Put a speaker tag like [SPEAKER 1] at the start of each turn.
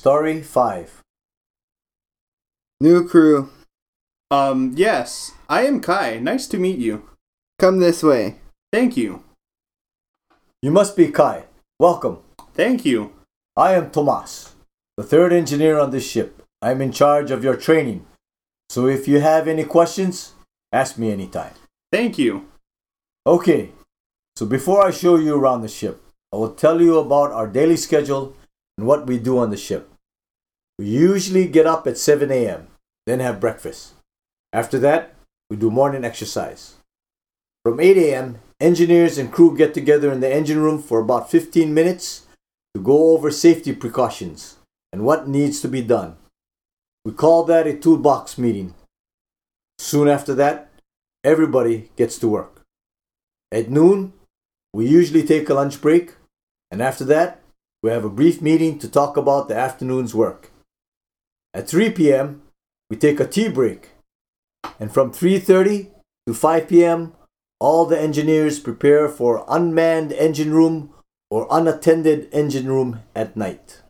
[SPEAKER 1] Story 5.
[SPEAKER 2] New crew,
[SPEAKER 3] Yes. I am Kai. Nice to meet you.
[SPEAKER 2] come this way.
[SPEAKER 3] Thank you.
[SPEAKER 1] You must be Kai. Welcome.
[SPEAKER 3] Thank you.
[SPEAKER 1] I am Tomas, the third engineer on this ship. I am in charge of your training. So if you have any questions, ask me anytime.
[SPEAKER 3] Thank you.
[SPEAKER 1] Okay, so before I show you around the ship, I will tell you about our daily schedule and what we do on the ship. We usually get up at 7 a.m., then have breakfast. After that, we do morning exercise. From 8 a.m., engineers and crew get together in the engine room for about 15 minutes to go over safety precautions and what needs to be done. We call that a toolbox meeting. Soon after that, everybody gets to work. At noon, we usually take a lunch break, and after that, we have a brief meeting to talk about the afternoon's work. At 3 p.m., we take a tea break, and from 3:30 to 5 p.m., all the engineers prepare for unmanned engine room or unattended engine room at night.